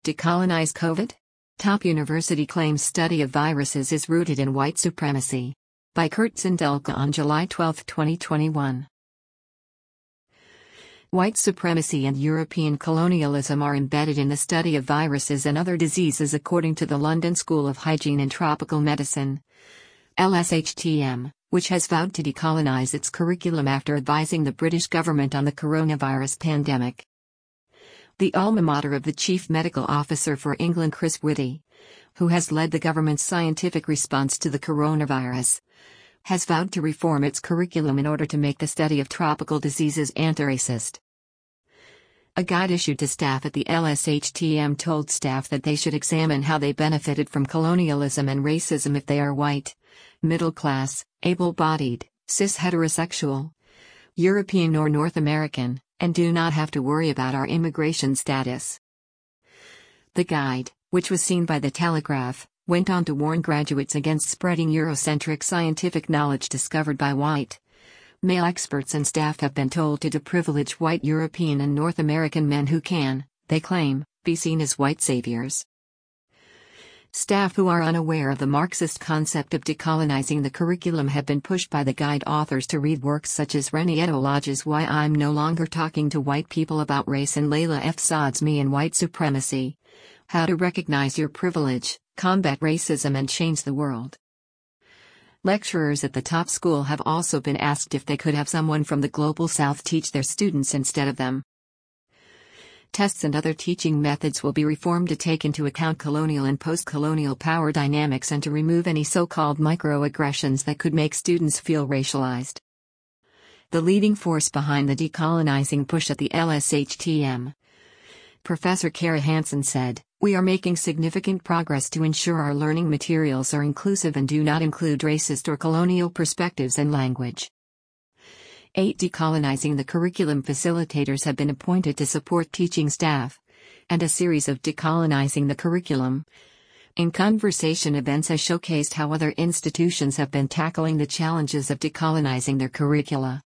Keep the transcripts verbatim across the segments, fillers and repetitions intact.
Decolonize COVID? Top university claims study of viruses is rooted in white supremacy. By Kurt Zindelka on July twelfth, twenty twenty-one. White supremacy and European colonialism are embedded in the study of viruses and other diseases according to the London School of Hygiene and Tropical Medicine, L S H T M, which has vowed to decolonize its curriculum after advising the British government on the coronavirus pandemic. The alma mater of the Chief Medical Officer for England, Chris Whitty, who has led the government's scientific response to the coronavirus, has vowed to reform its curriculum in order to make the study of tropical diseases anti-racist. A guide issued to staff at the L S H T M told staff that they should examine how they benefited from colonialism and racism if they are white, middle-class, able-bodied, cis-heterosexual, European or North American, and do not have to worry about our immigration status. The guide, which was seen by The Telegraph, went on to warn graduates against spreading Eurocentric scientific knowledge discovered by white, male experts, and staff have been told to deprivilege white European and North American men who can, they claim, be seen as white saviors. Staff who are unaware of the Marxist concept of decolonizing the curriculum have been pushed by the guide authors to read works such as Henrietta Lodge's Why I'm No Longer Talking to White People About Race and Layla F. Saad's Me and White Supremacy: How to Recognize Your Privilege, Combat Racism and Change the World. Lecturers at the top school have also been asked if they could have someone from the Global South teach their students instead of them. Tests and other teaching methods will be reformed to take into account colonial and post-colonial power dynamics and to remove any so-called microaggressions that could make students feel racialized. The leading force behind the decolonizing push at the L S H T M, Professor Kara Hansen said, "We are making significant progress to ensure our learning materials are inclusive and do not include racist or colonial perspectives and language." Eight decolonizing the curriculum facilitators have been appointed to support teaching staff, and a series of decolonizing the curriculum in conversation events has showcased how other institutions have been tackling the challenges of decolonizing their curricula.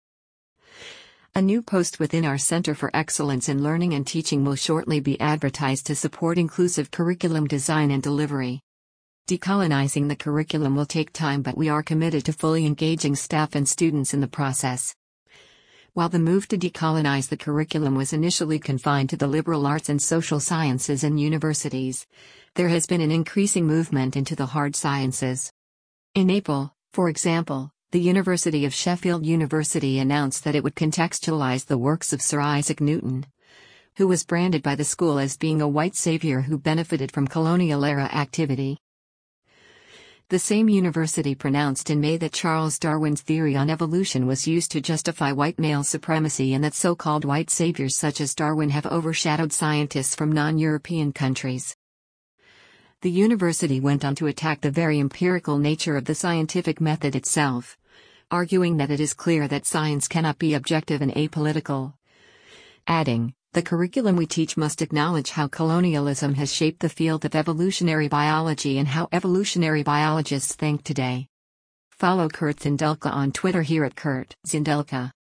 A new post within our Center for Excellence in Learning and Teaching will shortly be advertised to support inclusive curriculum design and delivery. Decolonizing the curriculum will take time, but we are committed to fully engaging staff and students in the process. While the move to decolonize the curriculum was initially confined to the liberal arts and social sciences and universities, there has been an increasing movement into the hard sciences. In April, for example, the University of Sheffield University announced that it would contextualize the works of Sir Isaac Newton, who was branded by the school as being a white savior who benefited from colonial-era activity. The same university pronounced in May that Charles Darwin's theory on evolution was used to justify white male supremacy and that so-called white saviors such as Darwin have overshadowed scientists from non-European countries. The university went on to attack the very empirical nature of the scientific method itself, arguing that it is clear that science cannot be objective and apolitical, adding, "The curriculum we teach must acknowledge how colonialism has shaped the field of evolutionary biology and how evolutionary biologists think today." Follow Kurt Zindelka on Twitter here at Kurt Zindelka.